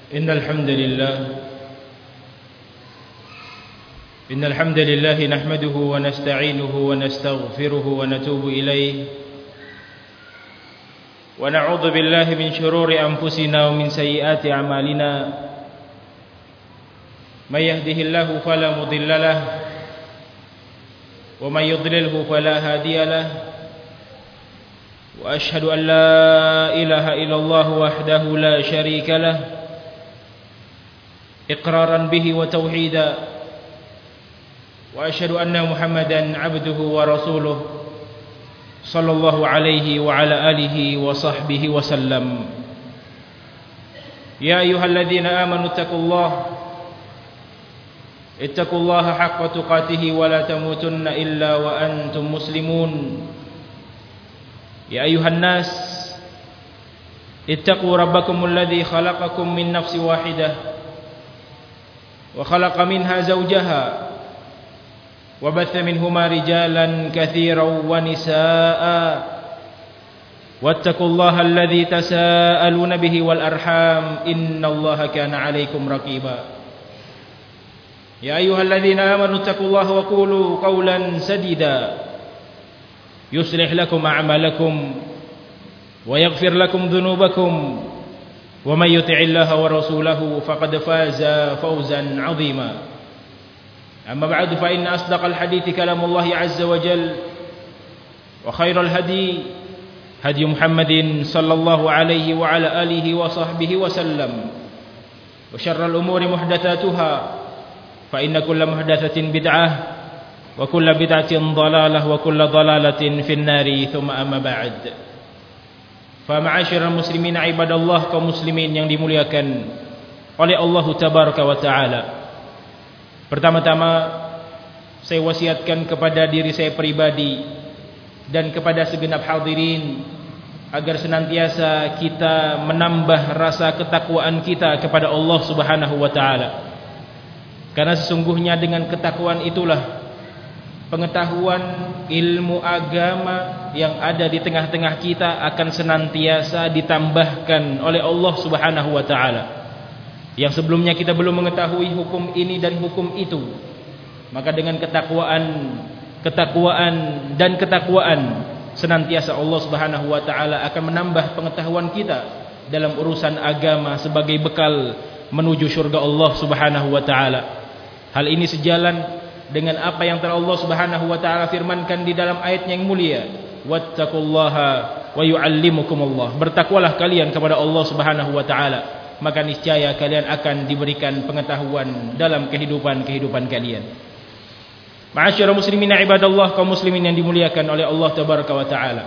إن الحمد لله نحمده ونستعينه ونستغفره ونتوب إليه ونعوذ بالله من شرور أنفسنا ومن سيئات أعمالنا من يهده الله فلا مضل له ومن يضلله فلا هادي له وأشهد أن لا إله إلا الله وحده لا شريك له إقرارا به وتوحيدا وأشهد أن محمدا عبده ورسوله صلى الله عليه وعلى آله وصحبه وسلم يا أيها الذين آمنوا اتقوا الله حق تقاته ولا تموتن إلا وأنتم مسلمون يا أيها الناس اتقوا ربكم الذي خلقكم من نفس واحدة وخلق منها زوجها وبث منهما رجالا كثيرا ونساء واتقوا الله الذي تساءلون به والأرحام إن الله كان عليكم رقيبا يا أيها الذين آمنوا اتقوا الله وقولوا قولا سديدا يصلح لكم أعمالكم ويغفر لكم ذنوبكم ومن يطع الله ورسوله فقد فاز فوزا عظيما أما بعد فإن أصدق الحديث كلام الله عز وجل وخير الهدي هدي محمد صلى الله عليه وعلى آله وصحبه وسلم وشر الأمور محدثاتها فإن كل محدثة بدعة وكل بدعة ضلالة وكل ضلالة في النار ثم أما بعد فمعاشر المسلمين عباد الله kaum muslimin yang dimuliakan oleh Allah Tabaraka wa Ta'ala. Pertama-tama saya wasiatkan kepada diri saya pribadi dan kepada segenap hadirin agar senantiasa kita menambah rasa ketakwaan kita kepada Allah Subhanahu wa Ta'ala. Karena sesungguhnya dengan ketakwaan itulah pengetahuan ilmu agama yang ada di tengah-tengah kita akan senantiasa ditambahkan oleh Allah Subhanahu wa Ta'ala. Yang sebelumnya kita belum mengetahui hukum ini dan hukum itu, maka dengan ketakwaan senantiasa Allah Subhanahu wa Ta'ala akan menambah pengetahuan kita dalam urusan agama sebagai bekal menuju surga Allah Subhanahu wa Ta'ala. Hal ini sejalan dengan apa yang telah Allah Subhanahu wa Ta'ala firmankan di dalam ayat yang mulia, wattaqullaha wa yu'allimukumullah. Bertakwalah kalian kepada Allah Subhanahu wa Ta'ala, maka niscaya kalian akan diberikan pengetahuan dalam kehidupan kalian. Ma'asyiral muslimin ibadallah, kaum muslimin yang dimuliakan oleh Allah Tabaraka wa Ta'ala.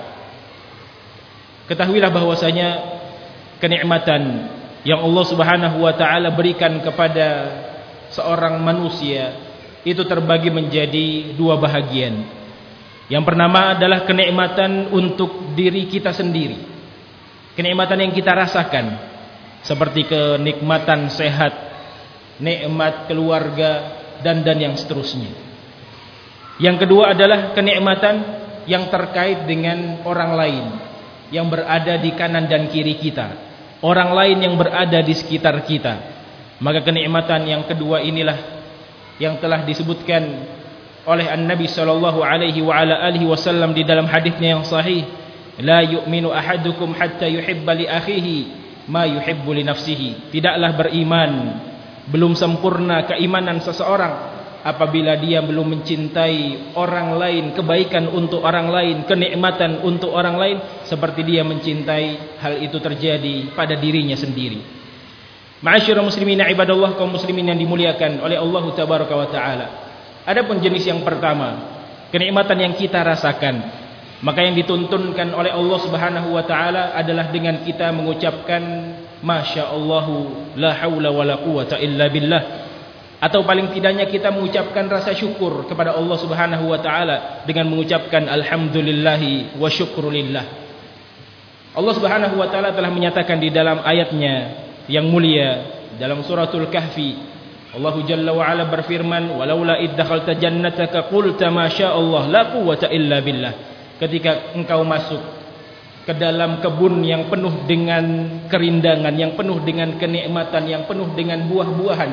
Ketahuilah bahwasanya kenikmatan yang Allah Subhanahu wa Ta'ala berikan kepada seorang manusia itu terbagi menjadi dua bahagian. Yang pertama adalah kenikmatan untuk diri kita sendiri, kenikmatan yang kita rasakan, seperti kenikmatan sehat, nikmat keluarga, dan yang seterusnya. Yang kedua adalah kenikmatan yang terkait dengan orang lain yang berada di kanan dan kiri kita, orang lain yang berada di sekitar kita. Maka kenikmatan yang kedua inilah yang telah disebutkan oleh An-Nabi sallallahu alaihi wa ala alihi wasallam di dalam hadisnya yang sahih, la yu'minu ahadukum hatta yuhibba li akhihi ma yuhibbu li nafsihi. Tidaklah beriman, belum sempurna keimanan seseorang apabila dia belum mencintai orang lain, kebaikan untuk orang lain, kenikmatan untuk orang lain seperti dia mencintai hal itu terjadi pada dirinya sendiri. Ma'asyiral muslimin ibadallah, kaum muslimin yang dimuliakan oleh Allah Tabaraka wa Ta'ala. Adapun jenis yang pertama, kenikmatan yang kita rasakan, maka yang dituntunkan oleh Allah Subhanahu wa Ta'ala adalah dengan kita mengucapkan masyaallahu la haula wala quwata illa billah, atau paling tidaknya kita mengucapkan rasa syukur kepada Allah Subhanahu wa Ta'ala dengan mengucapkan alhamdulillahi wa syukrulillah. Allah Subhanahu wa Ta'ala telah menyatakan di dalam ayatnya yang mulia dalam suratul Kahfi, Allah Jalla wa Ala berfirman, walaula id dakhalta jannataka qulta ma syaa Allah la quwwata illa billah. Ketika engkau masuk ke dalam kebun yang penuh dengan kerindangan, yang penuh dengan kenikmatan, yang penuh dengan buah-buahan,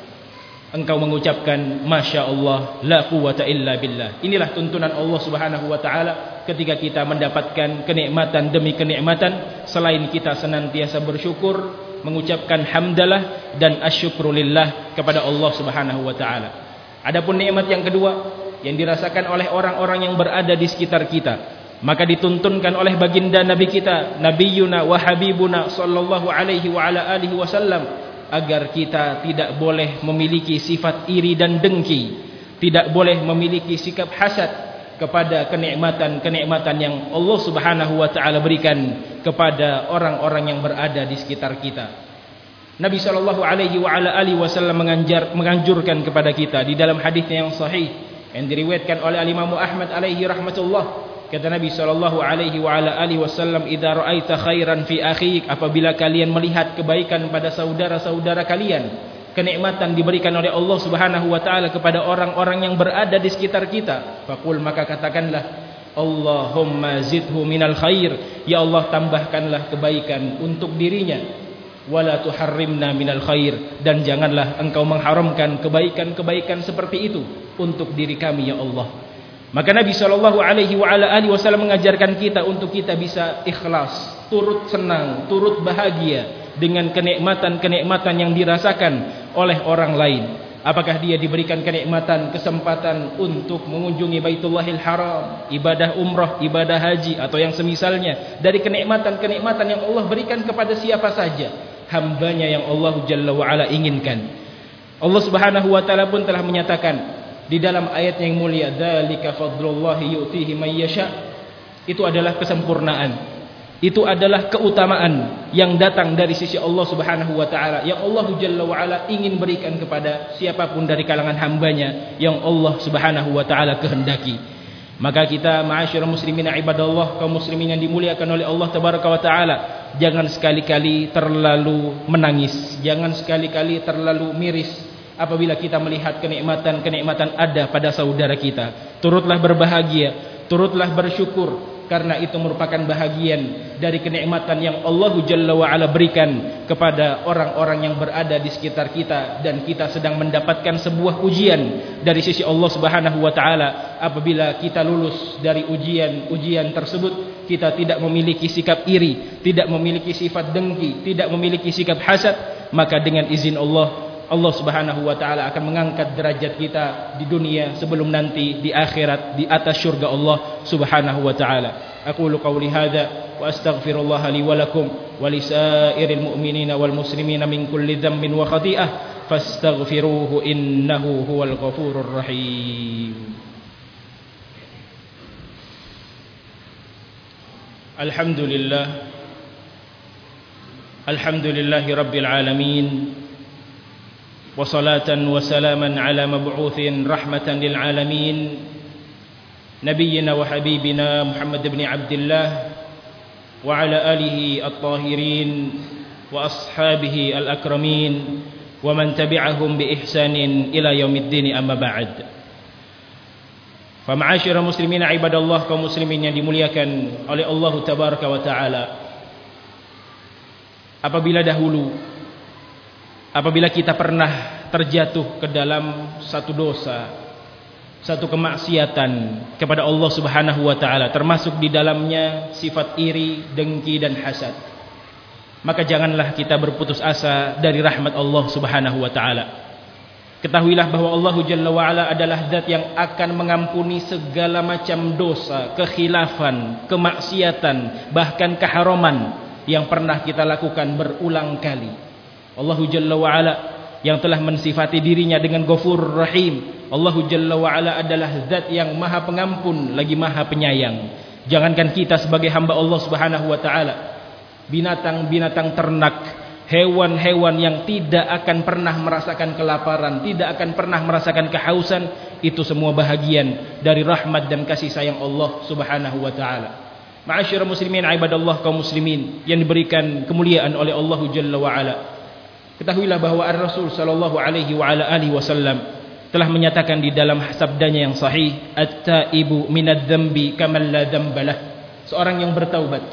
engkau mengucapkan Masya Allah, la quwata illa billah. Inilah tuntunan Allah Subhanahu wa ta'ala ketika kita mendapatkan kenikmatan demi kenikmatan. Selain kita senantiasa bersyukur, mengucapkan hamdalah dan asyukrulillah kepada Allah Subhanahu wa ta'ala. Adapun nikmat yang kedua yang dirasakan oleh orang-orang yang berada di sekitar kita, maka dituntunkan oleh baginda Nabi kita, Nabiyuna wa Habibuna sallallahu alaihi wa ala alihi wasallam, agar kita tidak boleh memiliki sifat iri dan dengki, tidak boleh memiliki sikap hasad kepada kenikmatan-kenikmatan yang Allah Subhanahu wa taala berikan kepada orang-orang yang berada di sekitar kita. Nabi sallallahu alaihi wa ala alihi wasallam menganjurkan kepada kita di dalam hadisnya yang sahih yang diriwayatkan oleh Imam Ahmad alaihi rahmatullah, kata Nabi sallallahu alaihi wa ala alihi wasallam, "Idza ra'aita khairan fi akhik," apabila kalian melihat kebaikan pada saudara-saudara kalian, kenikmatan diberikan oleh Allah Subhanahu wa taala kepada orang-orang yang berada di sekitar kita, faqul, maka katakanlah, Allahumma zidhu minal khair, ya Allah tambahkanlah kebaikan untuk dirinya, wala tuharrimna minal khair, dan janganlah engkau mengharamkan kebaikan-kebaikan seperti itu untuk diri kami ya Allah. Maka Nabi sallallahu alaihi wa ala alihi wasallam mengajarkan kita untuk kita bisa ikhlas, turut senang, turut bahagia dengan kenikmatan-kenikmatan yang dirasakan oleh orang lain. Apakah dia diberikan kenikmatan, kesempatan untuk mengunjungi Baitullahil Haram, ibadah umrah, ibadah haji, atau yang semisalnya dari kenikmatan-kenikmatan yang Allah berikan kepada siapa saja hambanya yang Allah Jalla wa'ala inginkan. Allah Subhanahu wa ta'ala pun telah menyatakan di dalam ayat yang mulia, dzalika fadlullahi yu'tihi man yasha, itu adalah kesempurnaan, itu adalah keutamaan yang datang dari sisi Allah Subhanahu wa ta'ala, yang Allah Jalla wa'ala ingin berikan kepada siapapun dari kalangan hambanya yang Allah Subhanahu wa ta'ala kehendaki. Maka kita ma'asyiral muslimin ibadallah, kaum muslimin yang dimuliakan oleh Allah tabaraka wa taala, jangan sekali-kali terlalu menangis, jangan sekali-kali terlalu miris apabila kita melihat kenikmatan-kenikmatan ada pada saudara kita. Turutlah berbahagia, turutlah bersyukur, karena itu merupakan bahagian dari kenikmatan yang Allah Jalla wa'ala berikan kepada orang-orang yang berada di sekitar kita, dan kita sedang mendapatkan sebuah ujian dari sisi Allah Subhanahu wa ta'ala. Apabila kita lulus dari ujian tersebut, kita tidak memiliki sikap iri, tidak memiliki sifat dengki, tidak memiliki sikap hasad, maka dengan izin Allah Subhanahu wa ta'ala akan mengangkat derajat kita di dunia sebelum nanti di akhirat di atas syurga Allah Subhanahu wa ta'ala. Aqulu qawli hadha wa astaghfirullah li wa lakum wa lisairil mu'minina wal muslimina min kulli dhanbin wa khati'ah fastaghfiruhu innahu huwal ghafurur rahim. Alhamdulillahi rabbil alamin, وصلاة وسلاما على مبعوث رحمة للعالمين نبينا وحبيبنا محمد بن عبد الله وعلى آله الطاهرين وأصحابه الأكرمين ومن تبعهم بإحسان إلى يوم الدين أما بعد. فمعاشر المسلمين عباد الله, kaum muslimin yang dimuliakan oleh Allah Tabaraka wa Ta'ala, apabila kita pernah terjatuh ke dalam satu dosa, satu kemaksiatan kepada Allah Subhanahu wa ta'ala, termasuk di dalamnya sifat iri, dengki dan hasad, maka janganlah kita berputus asa dari rahmat Allah Subhanahu wa ta'ala. Ketahuilah bahwa Allah Jalla wa'ala adalah zat yang akan mengampuni segala macam dosa, kekhilafan, kemaksiatan, bahkan keharaman yang pernah kita lakukan berulang kali. Allah Jalla wa'ala yang telah mensifati dirinya dengan Ghafurur Rahim. Allah Jalla wa'ala adalah zat yang maha pengampun lagi maha penyayang. Jangankan kita sebagai hamba Allah Subhanahu wa ta'ala, binatang-binatang ternak, hewan-hewan yang tidak akan pernah merasakan kelaparan, tidak akan pernah merasakan kehausan, itu semua bahagian dari rahmat dan kasih sayang Allah Subhanahu wa ta'ala. Ma'asyiral muslimin ibadallah, kaum muslimin yang diberikan kemuliaan oleh Allah Jalla wa'ala, ketahuilah bahwa Ar-Rasul sallallahu alaihi wa ala alihi wasallam telah menyatakan di dalam sabdanya yang sahih, at-taibu minadz dzambi kaman la dzambalah, seorang yang bertaubat,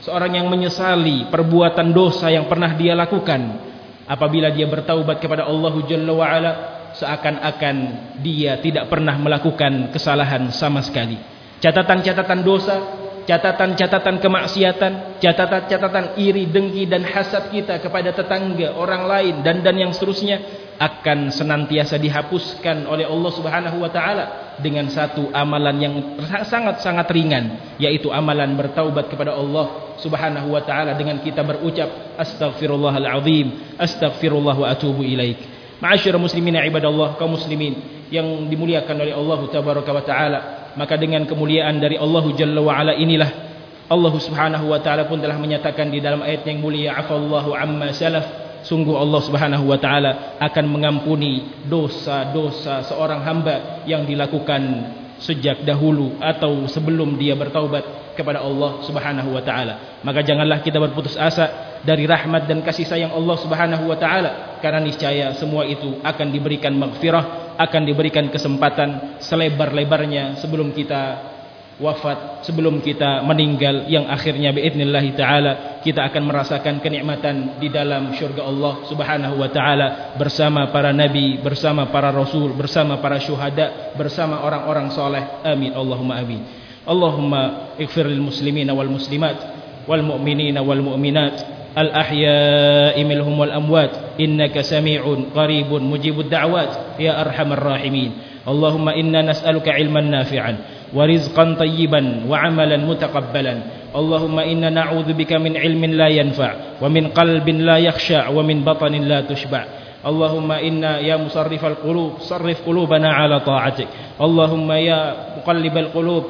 seorang yang menyesali perbuatan dosa yang pernah dia lakukan, apabila dia bertaubat kepada Allah Jalla wa Ala, seakan-akan dia tidak pernah melakukan kesalahan sama sekali. Catatan-catatan dosa, catatan-catatan kemaksiatan, catatan-catatan iri, dengki dan hasad kita kepada tetangga, orang lain dan yang seterusnya akan senantiasa dihapuskan oleh Allah Subhanahu wa taala dengan satu amalan yang sangat-sangat ringan, yaitu amalan bertaubat kepada Allah Subhanahu wa taala dengan kita berucap astaghfirullahal azim, astaghfirullah wa atubu ilaik. Ma'asyiral muslimin ibadallah, kaum muslimin yang dimuliakan oleh Allah tabaraka wa taala, maka dengan kemuliaan dari Allah Jalla wa Ala inilah Allah Subhanahu wa taala pun telah menyatakan di dalam ayat yang mulia, afallahu amma salaf, sungguh Allah Subhanahu wa taala akan mengampuni dosa-dosa seorang hamba yang dilakukan sejak dahulu atau sebelum dia bertaubat kepada Allah Subhanahu wa taala. Maka janganlah kita berputus asa dari rahmat dan kasih sayang Allah Subhanahu wa taala, karena niscaya semua itu akan diberikan maghfirah, akan diberikan kesempatan selebar-lebarnya sebelum kita wafat, sebelum kita meninggal, yang akhirnya biidznillah taala kita akan merasakan kenikmatan di dalam syurga Allah Subhanahu wa taala bersama para nabi, bersama para rasul, bersama para syuhada, bersama orang-orang soleh. Amin Allahumma amin. Allahumma ighfir lil muslimina wal muslimat wal mu'minina wal mu'minat al ahya'i minhum wal amwat innaka sami'un qaribun mujibud da'wat ya arhamar rahimin. Allahumma inna nas'aluka ilman nafi'an ورزقا طيبا وعملا متقبلا. اللهم إنا نعوذ بك من علم لا ينفع ومن قلب لا يخشع ومن بطن لا تشبع. اللهم إنا يا مصرف القلوب صرف قلوبنا على طاعتك. اللهم يا مقلب القلوب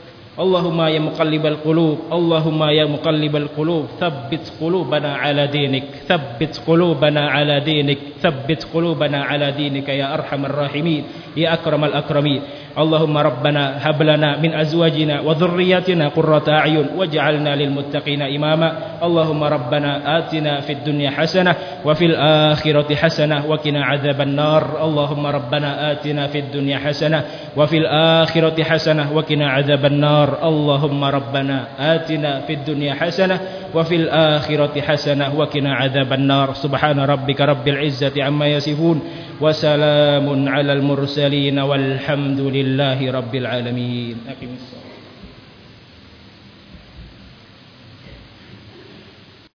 اللهم يا مقلب القلوب اللهم يا مقلب القلوب ثبت قلوبنا على دينك ثبت قلوبنا على دينك ثبت قلوبنا على دينك يا أرحم الراحمين يا أكرم الأكرمين. اللهم ربنا هب لنا من أزواجنا وذرياتنا قرة أعين واجعلنا للمتقين إماما. اللهم ربنا آتنا في الدنيا حسنة وفي الآخرة حسنة وقنا عذاب النار. اللهم ربنا آتنا في الدنيا حسنة وفي الآخرة حسنة وقنا عذاب النار. اللهم ربنا آتنا في الدنيا حسنة وفي الآخرة حسنة وقنا عذاب النار. سبحان ربك رب العزة عما يصفون وسلام على المرسلين والحمد لله رب العالمين.